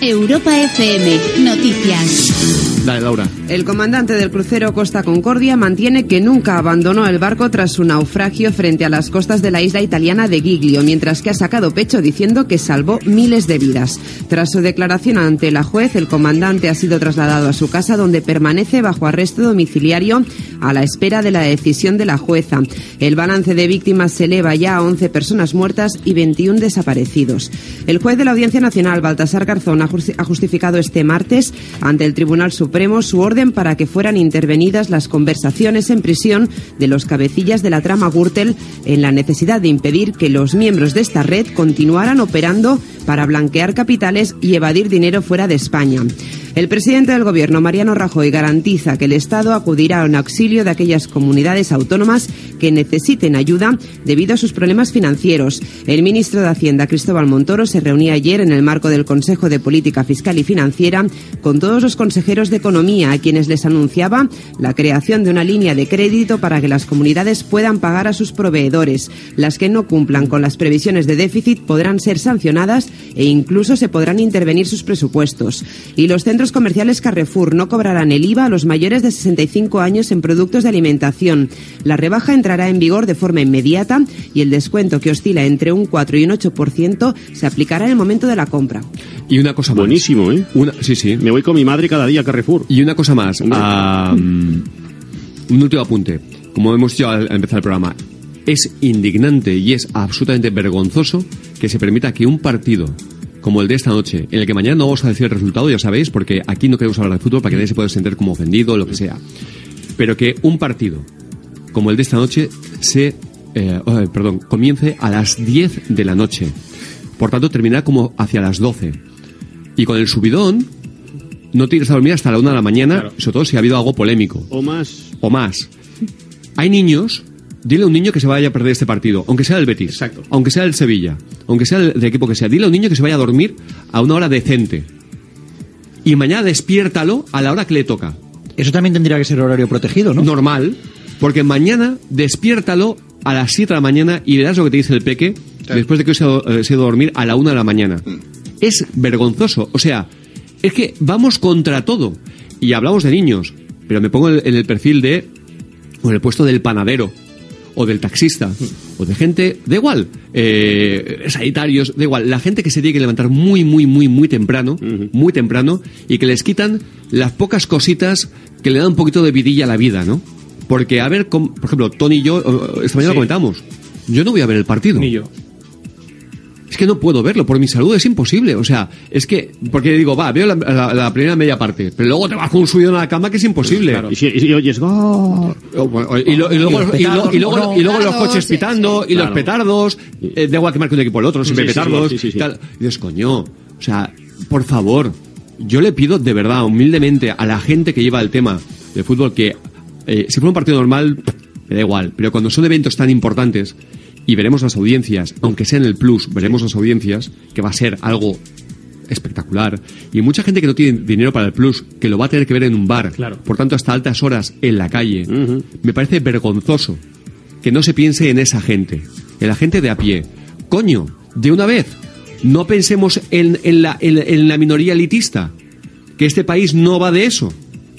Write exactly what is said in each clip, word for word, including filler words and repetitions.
Europa F M, noticias. Dale, Laura. El comandante del crucero Costa Concordia mantiene que nunca abandonó el barco tras su naufragio frente a las costas de la isla italiana de Giglio, mientras que ha sacado pecho diciendo que salvó miles de vidas. Tras su declaración ante la juez, el comandante ha sido trasladado a su casa, donde permanece bajo arresto domiciliario a la espera de la decisión de la jueza. El balance de víctimas se eleva ya a once personas muertas y veintiún desaparecidos. El juez de la Audiencia Nacional, Baltasar Garzón, ha justificado este martes ante el Tribunal Supremo su orden para que fueran intervenidas las conversaciones en prisión de los cabecillas de la trama Gürtel en la necesidad de impedir que los miembros de esta red continuaran operando para blanquear capitales y evadir dinero fuera de España. El presidente del Gobierno, Mariano Rajoy, garantiza que el Estado acudirá en auxilio de aquellas comunidades autónomas que necesiten ayuda debido a sus problemas financieros. El ministro de Hacienda, Cristóbal Montoro, se reunía ayer en el marco del Consejo de Política Fiscal y Financiera con todos los consejeros de Economía, a quienes les anunciaba la creación de una línea de crédito para que las comunidades puedan pagar a sus proveedores. Las que no cumplan con las previsiones de déficit podrán ser sancionadas e incluso se podrán intervenir sus presupuestos. Y los centros comerciales Carrefour no cobrarán el I V A a los mayores de sesenta y cinco años en productos de alimentación. La rebaja entrará en vigor de forma inmediata y el descuento, que oscila entre un cuatro y un ocho por ciento, se aplicará en el momento de la compra. Y una cosa más. Buenísimo, ¿eh? Una, sí, sí. Me voy con mi madre cada día a Carrefour. Y una cosa más. Uh, un último apunte. Como hemos dicho al empezar el programa, es indignante y es absolutamente vergonzoso que se permita que un partido como el de esta noche, en el que mañana no vamos a decir el resultado, ya sabéis, porque aquí no queremos hablar de fútbol para que nadie se pueda sentir como ofendido o lo que sea, pero que un partido como el de esta noche se eh, oh, perdón, comience a las diez de la noche, por tanto terminará como hacia las doce, y con el subidón no tienes a dormir hasta la una de la mañana, claro. Sobre todo si ha habido algo polémico o más o más. Hay niños. Dile a un niño que se vaya a perder este partido, aunque sea del Betis, exacto, aunque sea del Sevilla, aunque sea del, del equipo que sea. Dile a un niño que se vaya a dormir a una hora decente. Y mañana despiértalo a la hora que le toca. Eso también tendría que ser horario protegido, ¿no? Normal, porque mañana despiértalo a las siete de la mañana y verás lo que te dice el peque, claro, después de que se ha ido a dormir a la una de la mañana. Mm. Es vergonzoso. O sea, es que vamos contra todo. Y hablamos de niños, pero me pongo en el perfil de, o en el puesto del panadero, o del taxista, o de gente, da igual, eh, sanitarios, da igual, la gente que se tiene que levantar muy, muy, muy, muy temprano, uh-huh. muy temprano, y que les quitan las pocas cositas que le dan un poquito de vidilla a la vida, ¿no? Porque, a ver, por ejemplo, Tony y yo, esta mañana sí. lo comentamos, yo no voy a ver el partido. Ni yo. Es que no puedo verlo, por mi salud es imposible. O sea, es que, porque digo, va, veo la, la, la primera media parte, pero luego te vas con un subidón a la cama que es imposible. Claro. Y, si, y si oyes, ¡oh! Y, lo, y, luego, y, lo, y, luego, y luego los coches pitando, y los petardos, eh, da igual que marque un equipo el otro, siempre sí, petardos, sí, sí, sí, sí. Tal. Y dices, coño, o sea, por favor, yo le pido de verdad, humildemente, a la gente que lleva el tema de fútbol que, eh, si fuera un partido normal, me da igual, pero cuando son eventos tan importantes, y veremos las audiencias, aunque sea en el Plus, veremos las audiencias, que va a ser algo espectacular. Y mucha gente que no tiene dinero para el Plus, que lo va a tener que ver en un bar, claro, por tanto hasta altas horas en la calle. Uh-huh. Me parece vergonzoso que no se piense en esa gente, en la gente de a pie. Coño, de una vez, no pensemos en, en, la, en, en la minoría elitista, que este país no va de eso.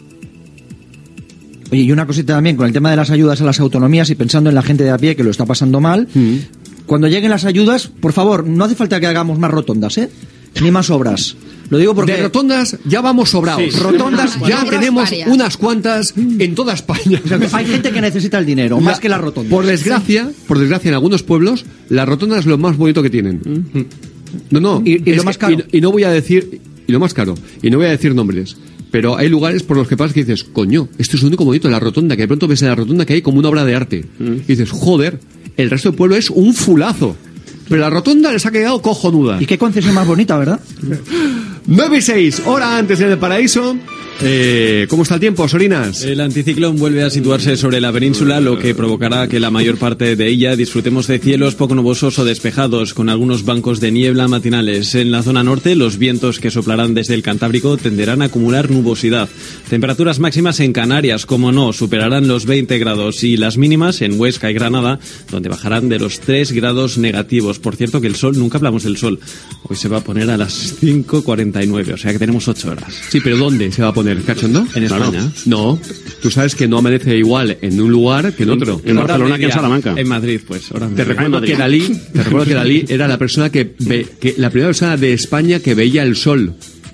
Oye, y una cosita también con el tema de las ayudas a las autonomías y pensando en la gente de a pie que lo está pasando mal. Mm. Cuando lleguen las ayudas, por favor, no hace falta que hagamos más rotondas, ¿eh? Ni más obras. Lo digo porque... De rotondas ya vamos sobrados. Sí. Rotondas ya tenemos varias. Unas cuantas en toda España. O sea, que hay gente que necesita el dinero, la, más que las rotondas. Por desgracia, sí. por desgracia, en algunos pueblos, las rotondas es lo más bonito que tienen. Mm. No, no. Y, y lo más caro. Y, y no voy a decir... Y lo más caro. Y no voy a decir nombres. Pero hay lugares por los que pasas que dices, coño, esto es lo único bonito, la rotonda, que de pronto ves en la rotonda que hay como una obra de arte. Mm. Y dices, joder, el resto del pueblo es un fulazo. Pero la rotonda les ha quedado cojonuda. Y qué concesión más bonita, ¿verdad? nueve y seis, hora antes en el paraíso. Eh, ¿Cómo está el tiempo, Sorinas? El anticiclón vuelve a situarse sobre la península, lo que provocará que la mayor parte de ella disfrutemos de cielos poco nubosos o despejados, con algunos bancos de niebla matinales. En la zona norte, los vientos que soplarán desde el Cantábrico tenderán a acumular nubosidad. Temperaturas máximas en Canarias, como no, superarán los veinte grados, y las mínimas en Huesca y Granada, donde bajarán de los tres grados negativos. Por cierto, que el sol, nunca hablamos del sol, hoy se va a poner a las cinco cuarenta y nueve, o sea que tenemos ocho horas. Sí, pero ¿dónde se va a poner, cachondo? En España. No, tú sabes que no amanece igual en un lugar que en otro. En Barcelona que en Salamanca. En Madrid, pues. Ahora Te recuerdo que Dalí, te recuerdo que Dalí era la persona que, ve, que la primera persona de España que veía el sol.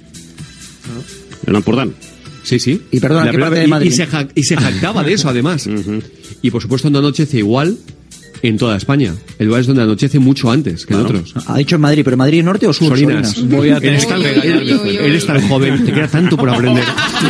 En Ampurdán. Sí, sí. Y perdona, La ¿qué primera- parte de y- Madrid? Y, se, ja- y se jactaba de eso, además. Y por supuesto no anochece igual en toda España. El lugar es donde anochece mucho antes que en otros. Ha dicho en Madrid, pero ¿Madrid norte o sur? Sorinas, Sorinas? voy a tener Uy, que uy, regañarme. uy, uy, uy. Eres tan joven, te queda tanto por aprender.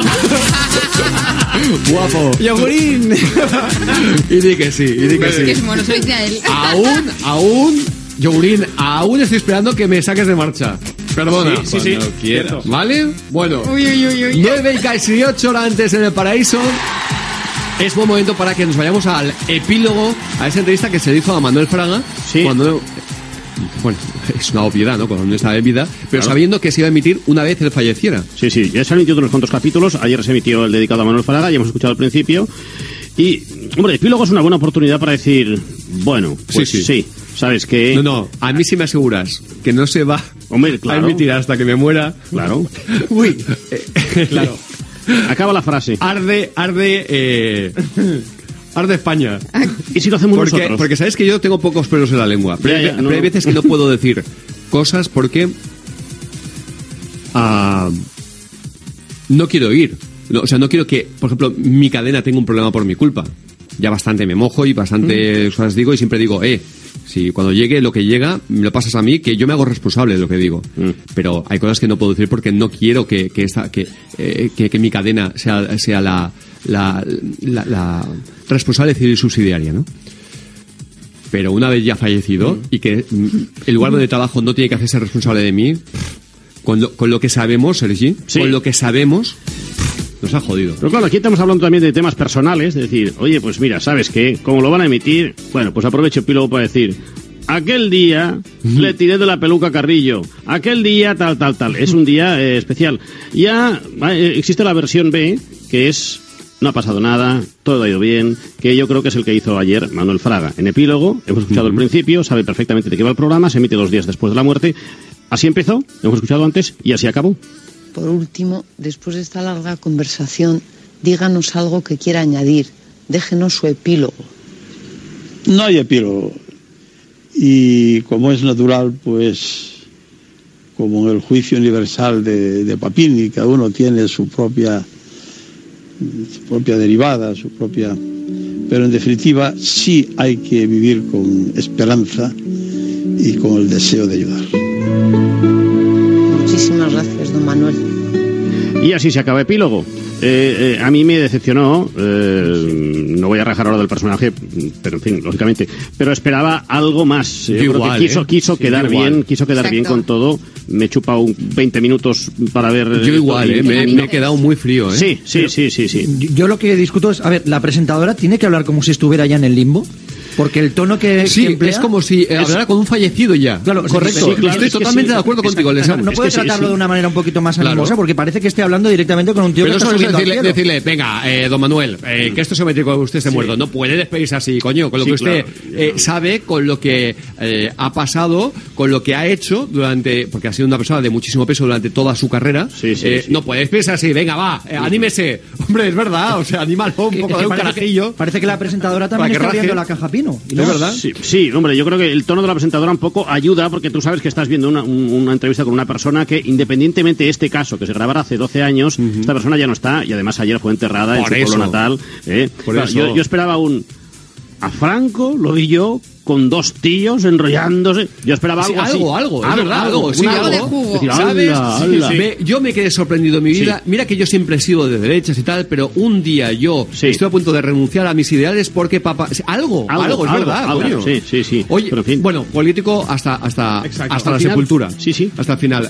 Guapo. ¡Yogurín! Y di que sí, y di que Que sí. es mono, soy de él. Aún, aún, Yogurín, aún estoy esperando que me saques de marcha. Perdona. Sí, sí, Cuando quieras. ¿Vale? Bueno. Uy, uy, uy, uy. nueve y casi ocho horas antes en el paraíso. Es buen momento para que nos vayamos al epílogo, a esa entrevista que se le hizo a Manuel Fraga. Sí. Cuando, bueno, es una obviedad, ¿no? Cuando no estaba en vida, pero Claro. sabiendo que se iba a emitir una vez él falleciera. Sí, sí, ya se han emitido unos cuantos capítulos. Ayer se emitió el dedicado a Manuel Fraga, ya hemos escuchado al principio. Y, hombre, el epílogo es una buena oportunidad para decir, bueno, pues Sí, sí, sí. ¿sabes qué? No, no, a mí sí me aseguras que no se va Hombre, claro. a emitir hasta que me muera. Claro. Uy, eh, Claro. Acaba la frase. arde, arde, eh, arde España. ¿Y si lo hacemos Porque, nosotros? porque sabes que yo tengo pocos pelos en la lengua. Pero, Ya, hay, ya, pero no. hay veces que no puedo decir cosas porque ah, no quiero ir. No, o sea, no quiero que, por ejemplo, mi cadena tenga un problema por mi culpa. Ya bastante me mojo y bastante Mm. cosas digo y siempre digo, eh, si cuando llegue lo que llega, me lo pasas a mí, que yo me hago responsable de lo que digo. Mm. Pero hay cosas que no puedo decir porque no quiero que, que, esta, que, eh, que, que mi cadena sea, sea la, la, la, la responsable civil subsidiaria, ¿no? Pero una vez ya fallecido y que mm, el lugar donde trabajo no tiene que hacerse responsable de mí, con lo, con lo que sabemos, Sergi, Sí. con lo que sabemos, nos ha jodido. Pero claro, aquí estamos hablando también de temas personales, es decir, oye, pues mira, ¿sabes qué? Como lo van a emitir, bueno, pues aprovecho el epílogo para decir, aquel día le tiré de la peluca a Carrillo, aquel día tal, tal, tal, es un día eh, especial. Ya eh, existe la versión B, que es, no ha pasado nada, todo ha ido bien, que yo creo que es el que hizo ayer Manuel Fraga. En epílogo, hemos escuchado el principio, sabe perfectamente de qué va el programa, se emite dos días después de la muerte. Así empezó, lo hemos escuchado antes, y así acabó. Por último, después de esta larga conversación, díganos algo que quiera añadir. Déjenos su epílogo. No hay epílogo. Y como es natural, pues, como en el juicio universal de, de Papini, cada uno tiene su propia, su propia derivada, su propia... Pero en definitiva, sí hay que vivir con esperanza y con el deseo de ayudar. Muchísimas gracias, don Manuel. Y así se acaba epílogo. Eh, eh, a mí me decepcionó, eh, no voy a rajar ahora del personaje, pero en fin, lógicamente, pero esperaba algo más. Yo creo igual, que quiso, ¿eh? quiso Sí, quedar yo igual. bien, quiso quedar Exacto. bien con todo. Me chupa un veinte minutos para ver. Yo igual, todo y- eh, me, y- me he quedado muy frío, ¿eh? Sí, sí, sí, sí, sí. Yo lo que discuto es, a ver, la presentadora tiene que hablar como si estuviera ya en el limbo, porque el tono que, Sí, que emplea- es como si eh, hablara con un fallecido ya. Claro, sí, correcto. sí, claro, Estoy es que totalmente sí. de acuerdo contigo, Exacto. Alessandro. no es puede que sí, tratarlo sí. de una manera un poquito más Claro. animosa, porque parece que esté hablando directamente con un tío Pero que eso está es subiendo al decirle, cielo. decirle, venga, eh, don Manuel, eh, que esto se mete con usted esté muerto. No puede despedirse así, coño, con lo Sí, que usted claro. eh, sabe, con lo que eh, ha pasado, con lo que ha hecho durante, porque ha sido una persona de muchísimo peso durante toda su carrera. Sí, sí, Eh, sí. No puede despedirse así, venga, va, eh, anímese. Hombre, es verdad, o sea, anímalo un Que- poco que de un parece, carajillo. que, parece que la presentadora Para también que está raje. abriendo la caja pino. ¿y no? Es verdad. Sí, sí, hombre, yo creo que el tono de la presentadora un poco ayuda porque tú sabes que estás viendo una, un- una entrevista con una persona que, independientemente de este caso, que se grabara hace doce años, esta persona ya no está y además ayer fue enterrada Por en su pueblo eso. natal. ¿eh? Por Claro, eso. Yo, yo esperaba un... A Franco lo vi yo con dos tíos enrollándose. Yo esperaba Sí, algo así. algo, algo, es verdad, algo, sí, una- algo de jugo. Decir, ¿Sabes? "Hala, Sí, hala". sí. Me- yo me quedé sorprendido en mi vida. Sí. Mira que yo siempre he sido de derechas y tal, pero un día yo Sí. estoy a punto de renunciar a mis ideales porque papá... Algo, algo, Algo, es algo, verdad, algo. coño. Sí, sí, sí. Oye, Pero en fin. bueno, político hasta hasta Exacto. hasta Al la final. sepultura. Sí, sí. Hasta el final.